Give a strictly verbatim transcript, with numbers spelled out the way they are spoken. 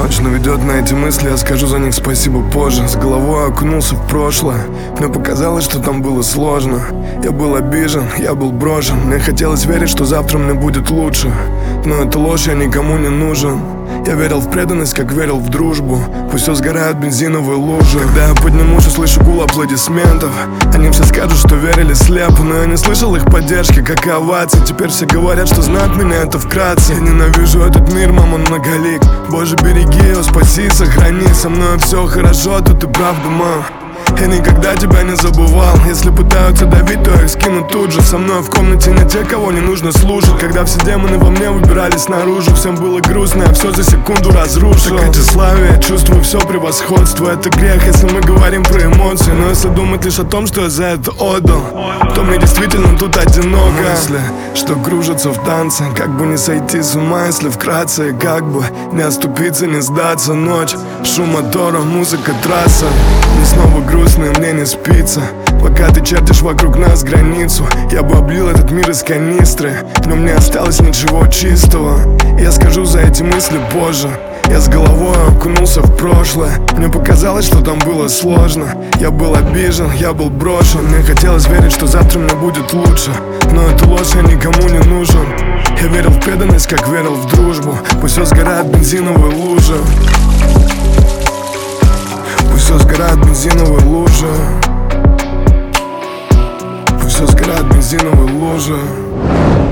точно ведет на эти мысли, я скажу за них спасибо позже. С головой окунулся в прошлое, мне показалось, что там было сложно. Я был обижен, я был брошен, мне хотелось верить, что завтра мне будет лучше. Но эта ложь, я никому не нужен. Я верил в преданность, как верил в дружбу. Пусть все сгорают бензиновые лужи. Когда я поднимусь, услышу гул аплодисментов. Они все скажут, что верили слепо, но я не слышал их поддержки, как и оваций. Теперь все говорят, что знают меня, это вкратце. Я ненавижу этот мир, мама, многолик. Боже, береги его, спаси, сохрани. Со мной все хорошо, тут и правда, мам. Я никогда тебя не забывал. Если пытаются давить, то их скину тут же. Со мной в комнате не те, кого не нужно слушать. Когда все демоны во мне выбирались наружу, всем было грустно, я все за секунду разрушил. Такое тщеславие, я чувствую все превосходство. Это грех, если мы говорим про эмоции. Но если думать лишь о том, что я за это отдал, то мне действительно тут одиноко. Мысли, что кружатся в танце, как бы не сойти с ума, если вкратце. Как бы не оступиться, не сдаться. Ночь, шум мотора, музыка, трасса. Мне снова грустно, и мне не спится. Пока ты чертишь вокруг нас границу, я бы облил этот мир из канистры, но мне осталось ничего чистого. Я скажу за эти мысли позже. Я с головой окунулся в прошлое. Мне показалось, что там было сложно. Я был обижен, я был брошен. Мне хотелось верить, что завтра мне будет лучше. Но эту ложь я никому не нужен. Я верил в преданность, как верил в дружбу. Пусть все сгорает бензиновые лужи. Пусть все сгорает бензиновые лужи. Пусть все сгорает бензиновые лужи.